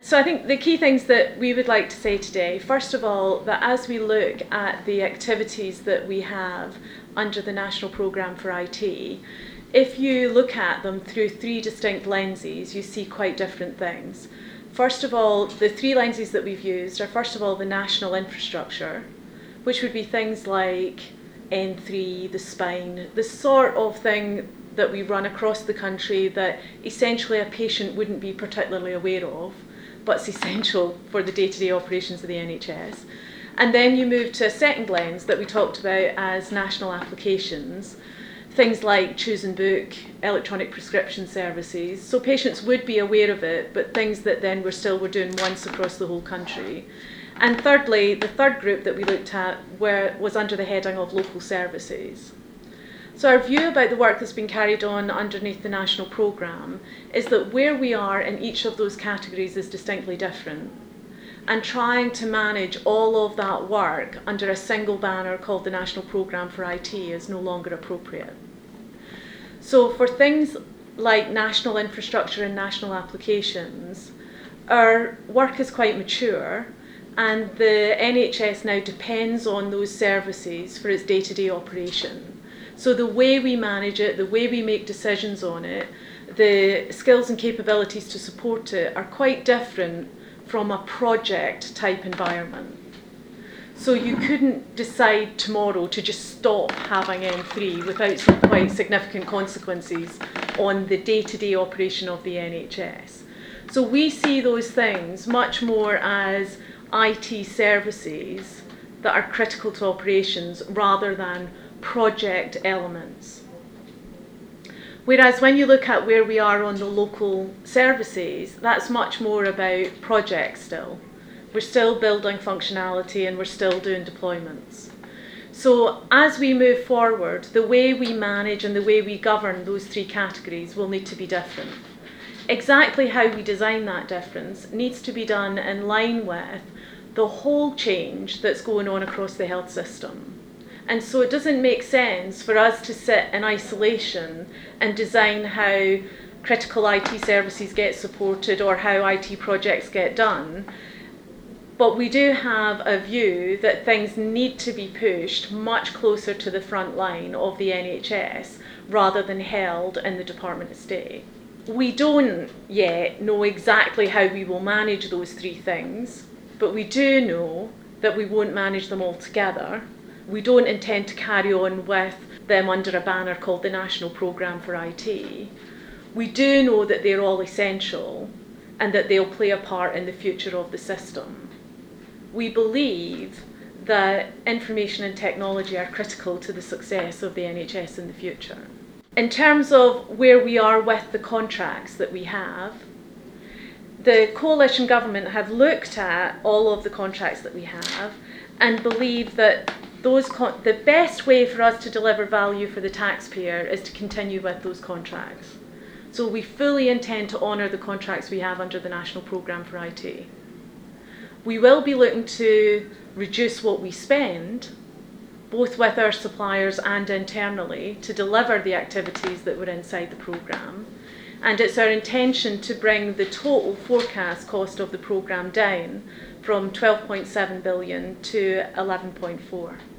So I think the key things that we would like to say today, first of all, that as we look at the activities that we have under the National Programme for IT, if you look at them through three distinct lenses, you see quite different things. First of all, the three lenses that we've used are, first of all, the national infrastructure, which would be things like N3, the spine, the sort of thing that we run across the country that essentially a patient wouldn't be particularly aware of, but it's essential for the day-to-day operations of the NHS. And then you move to a second lens that we talked about as national applications, things like Choose and Book, electronic prescription services. So patients would be aware of it, but things that then we're doing once across the whole country. And thirdly, the third group that we looked at was under the heading of local services. So our view about the work that's been carried on underneath the national programme is that where we are in each of those categories is distinctly different. And trying to manage all of that work under a single banner called the National Programme for IT is no longer appropriate. So for things like national infrastructure and national applications, our work is quite mature, and the NHS now depends on those services for its day-to-day operation. So the way we manage it, the way we make decisions on it, the skills and capabilities to support it are quite different from a project type environment. So you couldn't decide tomorrow to just stop having N3 without some quite significant consequences on the day-to-day operation of the NHS. So we see those things much more as IT services that are critical to operations rather than project elements. Whereas when you look at where we are on the local services, that's much more about projects still. We're still building functionality and we're still doing deployments. So as we move forward, the way we manage and the way we govern those three categories will need to be different. Exactly how we design that difference needs to be done in line with the whole change that's going on across the health system. And so it doesn't make sense for us to sit in isolation and design how critical IT services get supported or how IT projects get done. But we do have a view that things need to be pushed much closer to the front line of the NHS rather than held in the Department of State. We don't yet know exactly how we will manage those three things, but we do know that we won't manage them all together. We don't intend to carry on with them under a banner called the National Programme for IT. We do know that they're all essential and that they'll play a part in the future of the system. We believe that information and technology are critical to the success of the NHS in the future. In terms of where we are with the contracts that we have, the coalition government have looked at all of the contracts that we have and believe that the best way for us to deliver value for the taxpayer is to continue with those contracts. So we fully intend to honour the contracts we have under the National Programme for IT. We will be looking to reduce what we spend, both with our suppliers and internally, to deliver the activities that were inside the programme. And it's our intention to bring the total forecast cost of the programme down from 12.7 billion to 11.4.